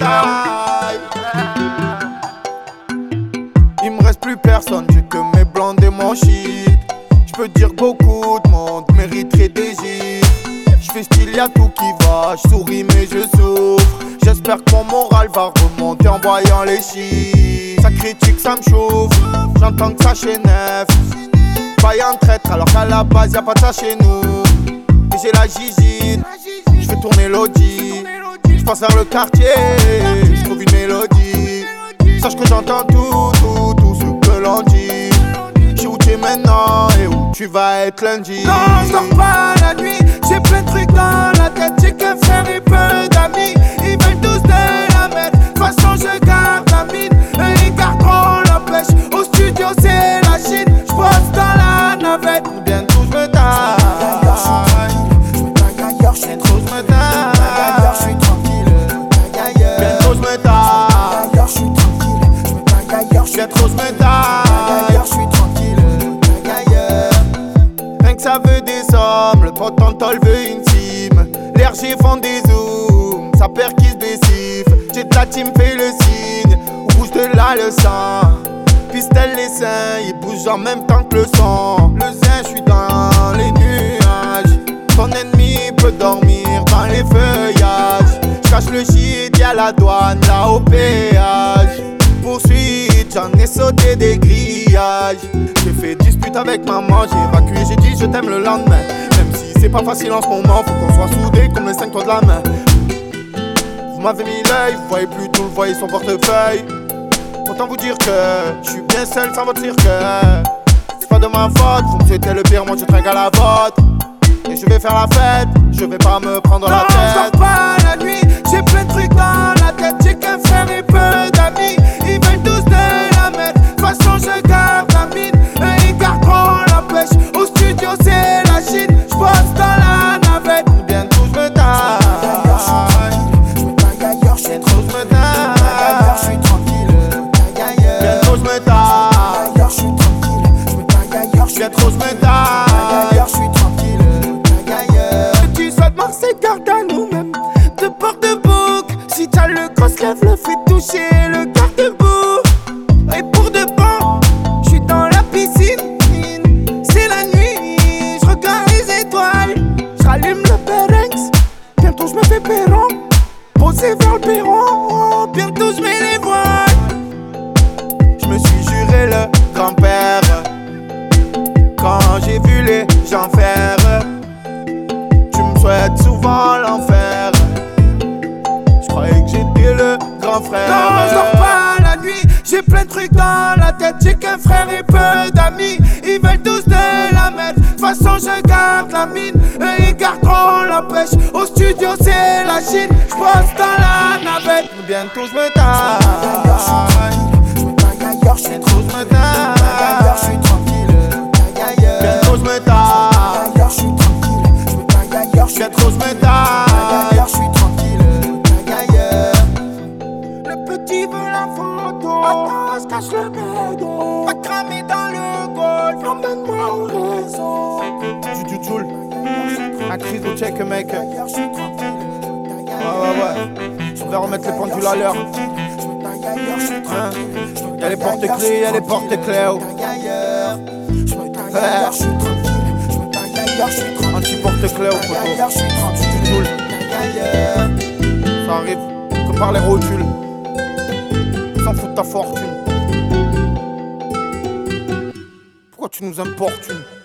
taille. Il me reste plus personne, j'ai que mes blancs et mon shit. J'peux dire beaucoup de monde mériterait des gifs. J'fais style, y'a tout qui va, j'souris mais je souffre. J'espère que mon moral va remonter en voyant les chiffres. Ça critique, ça me chauffe, j'entends que ça chez neuf. Paille en traître alors qu'à la base y'a pas de ça chez nous. Et j'ai la gigine, j'fais tourner l'audi. J'passe vers le quartier, j'trouve une mélodie. Sache que j'entends tout ce que l'on dit. J'sais où t'es maintenant et où tu vas être lundi. Non, j'dors pas la nuit, j'ai plein de trucs dans la tête. J'ai qu'un frère et peu d'amis, ils veulent tous de la mettre. De toute façon je garde la mine, et ils garderont la pêche. Au studio c'est la Chine, j'bosse dans la navette. Bientôt j'me taille, j'suis bientôt j'me taille, j'suis tranquille, bientôt j'me taille, je suis tranquille, bientôt j'me taille. je suis tranquille. Rien que ça veut des sommes, le potentiel veut une team. L'RG font des zooms, ça perd qui se décifre. J'ai de la team fait le signe, on bouge de là le sang. Pistelle les seins, ils bougent en même temps que le son. Le zin, j'suis dans les nuages. Ton ennemi peut dormir dans les feuillages. J'cache le shit, y'a la douane là au péage. Poursuite, j'en ai sauté des grillages. J'ai fait dispute avec maman, j'ai évacué, j'ai dit je t'aime le lendemain. Même si c'est pas facile en ce moment, faut qu'on soit soudés comme les 5 doigts de la main. Vous m'avez mis l'œil, vous voyez plus tout, vous voyez son portefeuille. Autant vous dire que je suis bien seul sans votre cirque. C'est pas de ma faute, vous me souhaitez le pire, moi je trinque à la vôtre. Et je vais faire la fête, je vais pas me prendre la tête. Non, j'dors pas la nuit, j'ai plein de trucs dans la tête. J'ai qu'un frère et peu d'amis, ils veulent tous de la mettre. De toute façon je garde la mine, et ils garderont la pêche. Au studio c'est la Chine, j'bosse dans la navette. Bientôt j'me taille, bientôt j'me taille, je suis tranquille, bientôt j'me taille, je suis tranquille, bientôt j'me taille. je suis tranquille. Tu souhaites Marseille, garde à nous-mêmes. De porte de bouc, si t'as le gosse, lève le fait toucher le garde-boue. Et pour de bon, j'suis dans la piscine. C'est la nuit, j'regarde les étoiles. J'rallume le Berex, bientôt j'me fais perron. Posé vers le perron, bientôt j'mets les voiles. Je me suis juré le grand-père quand j'ai vu les gens faire. Tu me souhaites souvent l'enfer. Je croyais que j'étais le grand frère. Non, j'dors pas la nuit, j'ai plein de trucs dans la tête. J'ai qu'un frère et peu d'amis, ils veulent tous de la mettre. De toute façon je garde la mine, et ils garderont la pêche. Au studio c'est la Chine, j'bosse dans la navette. Bientôt j'me taille, bientôt j'me taille, je suis tranquille, bientôt j'me taille, je suis tranquille, bientôt j'me taille. je suis tranquille. Le petit veut la photo, attends, je cache le bédo. Pas cramé dans le golf, emmène-moi au réseau. Du Joule, un cri de check mec. Je suis tranquille, Ouais. On va remettre les pendules à l'heure. Y'a les porte-clés, y'a les porte-clés. Anti-porte-clés au poteau. Du Joule. Ça arrive. Prépare les rotules. S'en fout de ta fortune. Pourquoi tu nous importunes?